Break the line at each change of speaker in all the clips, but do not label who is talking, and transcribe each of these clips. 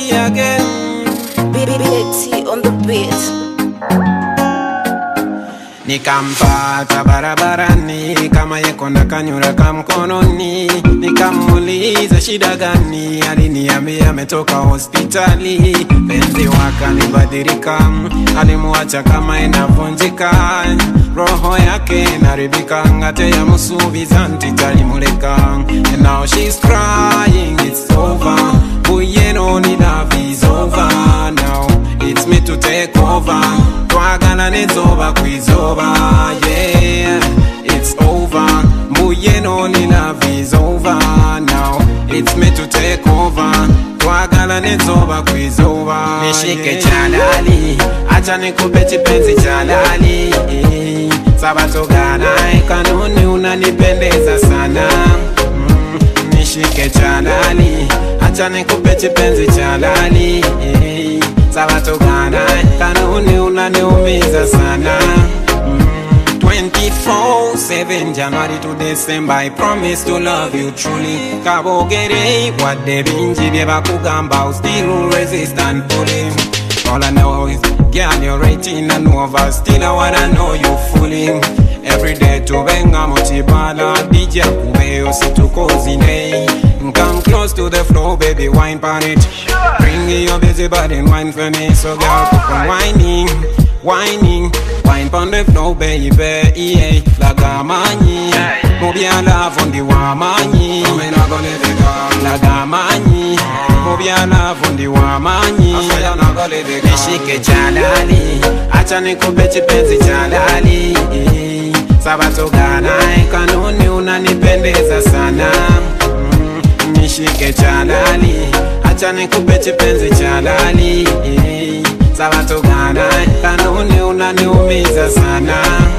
me again.
BBT on the beat.
Nikampata barabarani kama yeko na kanyura kamkononi, nikamuuliza shida gani, aliniambia ametoka hospitali. Penzi wakanibadilika, alimuacha kama inavunjika, roho yake inaribika, ngate ya musubiza ntitalimuleka. And now she's crying, it's over. Buyeno ni love is over now. It's me to take over. Twagala nezoba kwizoba, yeah. It's over. Buyeno ni love is over now. It's me to take over. Twagala nezoba kwizoba. Nishike chalali, acha nikupe chipenzi chalali. Sabato gana kanuni unanipendeza sana. Nishike chalali, acha nikupe chipenzi chalali. Sabato gana kanuni unaniumiza sana. 24/7 January to December, I promise to love you truly. Kabogere what the binji beba kugamba, still resist and pulling. All I know is, girl, you're rating and over. Still I wanna know you fully. Every day to benga mochibala, DJ kuweyo situkozine. Come close to the floor, baby, wine pan it. Bring your busy body and wine for me. So girl, keep on whining, whining. Wine pon the floor, baby, yeah. Lagamani, mobia love on the wamani. Lagamani, mobia love on the wamani. Nishike chalali, acha nikupe chipenzi chalali. Sabato gana kanuni unanipendeza sana. Nishike chalali, acha nikupe chipenzi chalali. Sabato gana kanuni unaniumiza sana.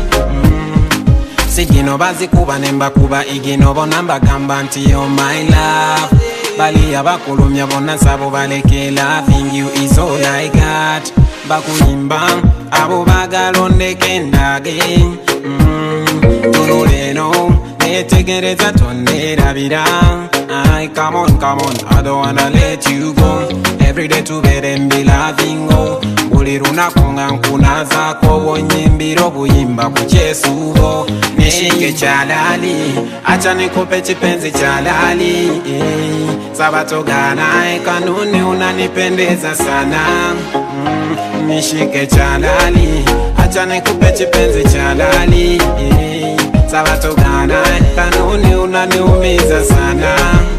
Sigino bazi kuba nemba kuba igino bonamba gamba nti you're my love. Bali abakulumya bona sabo baleke, loving you is all I got. Bakulimba abo bagalondeke ndage. Tunuleno netegereza tonerabira. Come on, I don't wanna let you go. Every day to bed and be loving oh. Buliruna kunga nkuna zako wonyimbiro buyimba kuchesubo. Nishike chalali, acha nikupe chipenzi chalali. Sabato gana kanuni unanipendeza sana. Nishike chalali, acha nikupe chipenzi chalali. Sabato gana kanuni unaniumiza sana.